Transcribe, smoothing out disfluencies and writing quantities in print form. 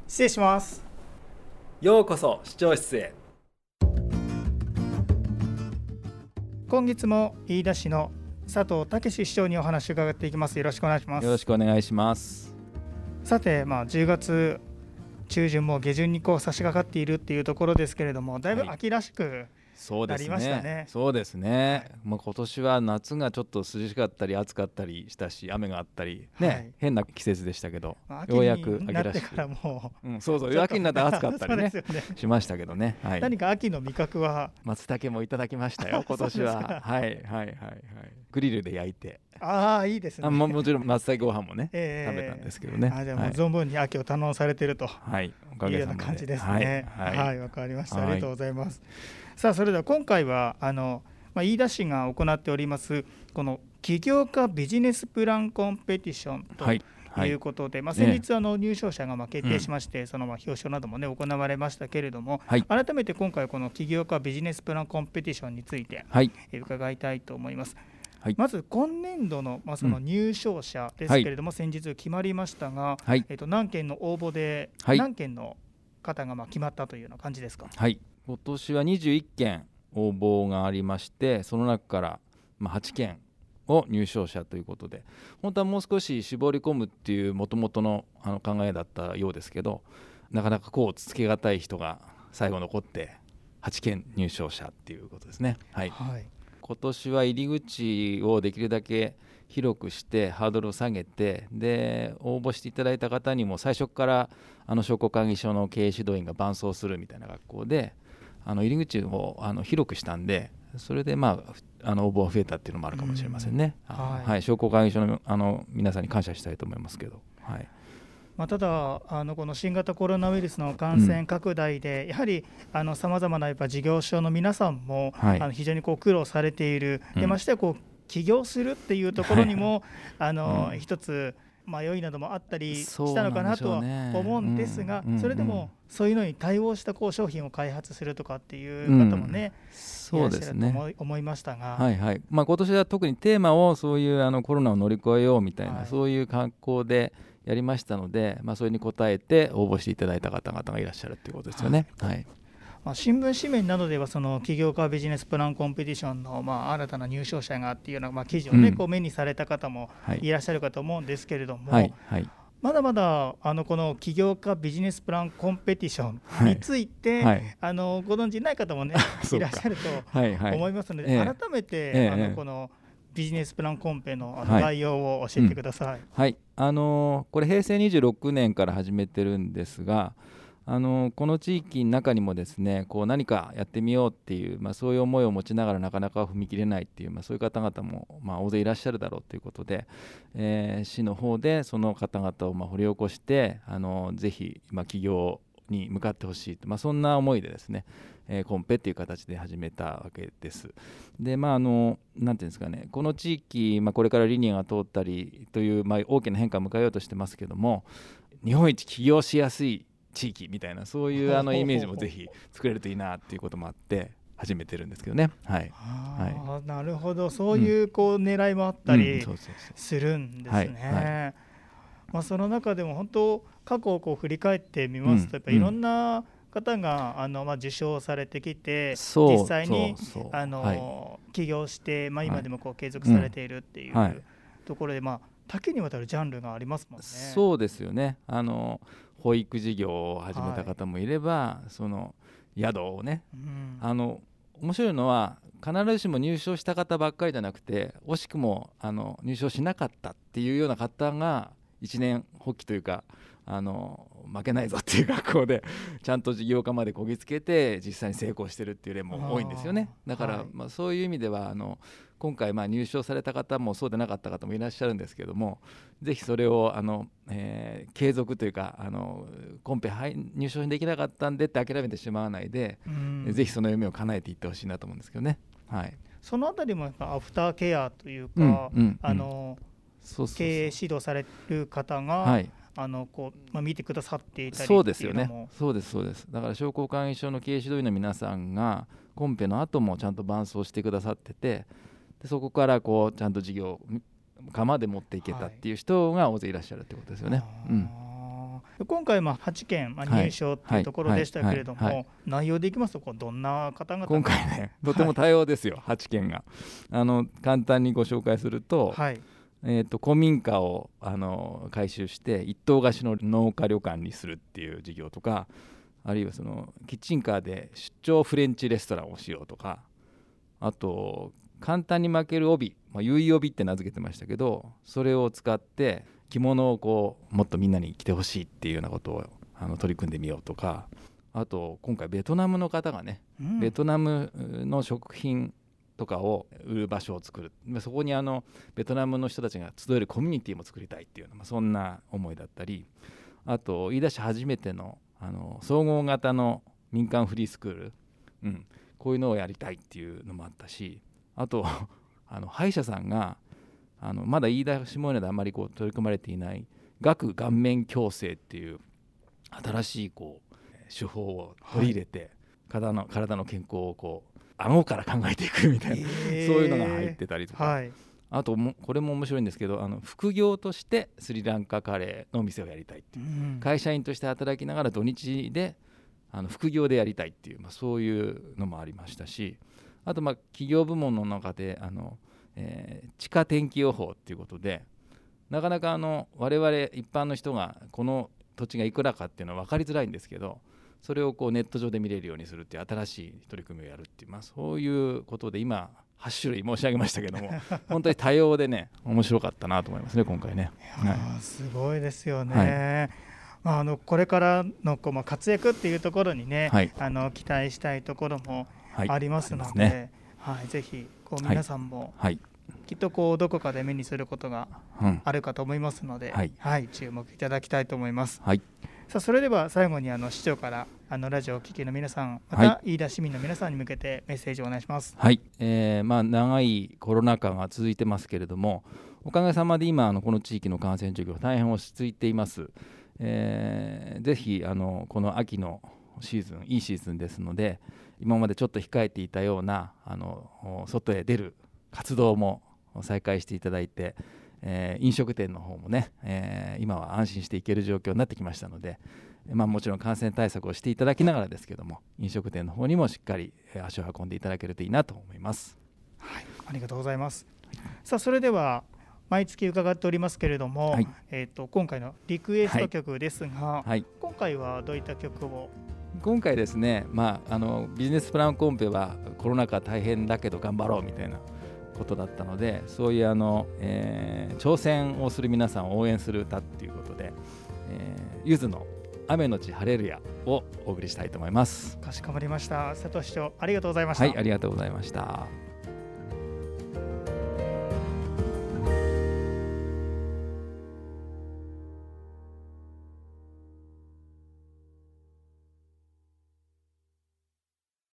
失礼します。 ようこそ視聴室へ。 今月も飯田市の佐藤武市長にお話を伺っていきます。よろしくお願いします。 よろしくお願いします。 さて、10月中旬も下旬に差し掛かっているっていうところですけれども、だいぶ秋らしくなりましたね。 そうですね、今年は夏がちょっと涼しかったり暑かったりしたし、雨があったりね、変な季節でしたけど、ようやく秋らしく、 秋になってからも秋になって暑かったりねしましたけどね、 何か秋の味覚は？ 松茸もいただきましたよ今年は。グリルで焼いて、 いいですね。 もちろん松茸ご飯もね、食べたんですけどね。 じゃあもう存分に秋を堪能されていると、 おかげさまでいうような感じですね。わかりました。ありがとうございます。さあ、それでは今回は飯田市が行っておりますこの起業家ビジネスプランコンペティションということで、先日入賞者が決定しまして、その表彰などもね行われましたけれども、改めて今回この起業家ビジネスプランコンペティションについて伺いたいと思います。まず今年度のその入賞者ですけれども、先日決まりましたが、何件の応募で何件の方が決まったというような感じですか？ 今年は21件応募がありまして、その中から8件を入賞者ということで、本当はもう少し絞り込むっていう元々の考えだったようですけど、なかなかつけがたい人が最後残って8件入賞者っていうことですね。今年は入り口をできるだけ広くしてハードルを下げて、で応募していただいた方にも最初から商工会議所の経営指導員が伴走するみたいな学校で入り口を広くしたんで、それで応募が増えたっていうのもあるかもしれませんね。商工会議所の皆さんに感謝したいと思いますけど、 ただこの新型コロナウイルスの感染拡大で、やはりさまざまな事業所の皆さんも、非常に苦労されている、でまして起業するっていうところにも、一つ迷いなどもあったりしたのかなとは思うんですが、それでもそういうのに対応した商品を開発するとかっていう方もね、 そうですね、 思いましたが、 今年は特にテーマをそういうコロナを乗り越えようみたいな、そういう格好でやりましたので、それに応えて応募していただいた方々がいらっしゃるということですよね。 新聞紙面などではその起業家ビジネスプランコンペティションの新たな入賞者がっていうような記事をね、目にされた方もいらっしゃるかと思うんですけれども、まだまだこの起業家ビジネスプランコンペティションについて、ご存じない方もねいらっしゃると思いますので、改めてこのビジネスプランコンペの概要を教えてください。 これ平成26年から始めてるんですが、この地域の中にもですね、何かやってみようっていう、そういう思いを持ちながらなかなか踏み切れないっていう、そういう方々も大勢いらっしゃるだろうということで、市の方でその方々を掘り起こして、ぜひ起業に向かってほしいと、そんな思いでですね、コンペっていう形で始めたわけです。でなんていうんですかね、この地域、これからリニアが通ったりという、大きな変化を迎えようとしてますけども、日本一起業しやすい地域みたいな、そういうイメージもぜひ作れるといいなっていうこともあって始めてるんですけどね。 なるほど、そういう狙いもあったりするんですね。その中でも本当過去を振り返ってみますと、やっぱりいろんな方が受賞されてきて、実際に起業して今でも継続されているっていうところで、多岐にわたるジャンルがありますもんね。 そうですよね。保育事業を始めた方もいれば、その宿をね、面白いのは必ずしも入賞した方ばっかりじゃなくて、惜しくも入賞しなかったっていうような方が一年発起というか、負けないぞっていう学校でちゃんと事業化までこぎつけて実際に成功してるっていう例も多いんですよね。だから、そういう意味では今回入賞された方もそうでなかった方もいらっしゃるんですけども、ぜひそれを継続というか、コンペ入賞できなかったんでって諦めてしまわないで、ぜひその夢を叶えていってほしいなと思うんですけどね。 そのあたりもやっぱアフターケアというか、経営指導される方が見てくださっていたりっていうのも。 そうですよね。そうです。だから商工会議所の経営指導員の皆さんがコンペの後もちゃんと伴走してくださってて、でそこからちゃんと事業化まで持っていけたっていう人が大勢いらっしゃるってことですよね。 今回8件入賞というところでしたけれども、内容でいきますとどんな方々が今回ねとても多様ですよ、8件が。簡単にご紹介すると、古民家を改修して一棟貸しの農家旅館にするっていう事業とか、あるいはそのキッチンカーで出張フレンチレストランをしようとか、あと簡単に巻ける帯、結い帯って名付けてましたけど、それを使って着物をもっとみんなに着てほしいっていうようなことを取り組んでみようとか、あと今回ベトナムの方がね、ベトナムの食品とかを売る場所を作る、そこにベトナムの人たちが集えるコミュニティも作りたいっていう、そんな思いだったり、あと飯田市初めての総合型の民間フリースクール、こういうのをやりたいっていうのもあったし、あと歯医者さんがまだ飯田下米であまり取り組まれていない顎顔面矯正っていう新しい手法を取り入れて、体の健康を顎から考えていくみたいな、そういうのが入ってたりとか、あとこれも面白いんですけど、副業としてスリランカカレーのお店をやりたいっていう、会社員として働きながら土日で副業でやりたいっていう、そういうのもありましたし、あと企業部門の中で地下天気予報っていうことで、なかなか我々一般の人がこの土地がいくらかっていうのは分かりづらいんですけど、それをネット上で見れるようにするっていう新しい取り組みをやるっていう、そういうことで今8種類申し上げましたけども本当に多様でね、面白かったなと思いますね、今回ね。 すごいですよね。これからの活躍っていうところにね、期待したいところもありますので、ぜひ皆さんもきっとどこかで目にすることがあるかと思いますので、注目いただきたいと思います。さあ、それでは最後に市長からラジオをお聞きの皆さん、また飯田市民の皆さんに向けてメッセージをお願いします。 長いコロナ禍が続いてますけれども、おかげさまで今この地域の感染状況大変落ち着いています。ぜひこの秋のシーズン、いいシーズンですので、今までちょっと控えていたような外へ出る活動も再開していただいて、飲食店の方もね、今は安心していける状況になってきましたので、もちろん感染対策をしていただきながらですけども、飲食店の方にもしっかり足を運んでいただけるといいなと思います。 ありがとうございます。さあ、それでは毎月伺っておりますけれども、今回のリクエスト曲ですが、今回はどういった曲を？ 今回ですね、ビジネスプランコンペはコロナ禍大変だけど頑張ろうみたいなことだったので、そういう挑戦をする皆さんを応援する歌っていうことで、ゆずの雨のち晴れるやをお送りしたいと思います。 かしこまりました。佐藤市長、ありがとうございました。 ありがとうございました。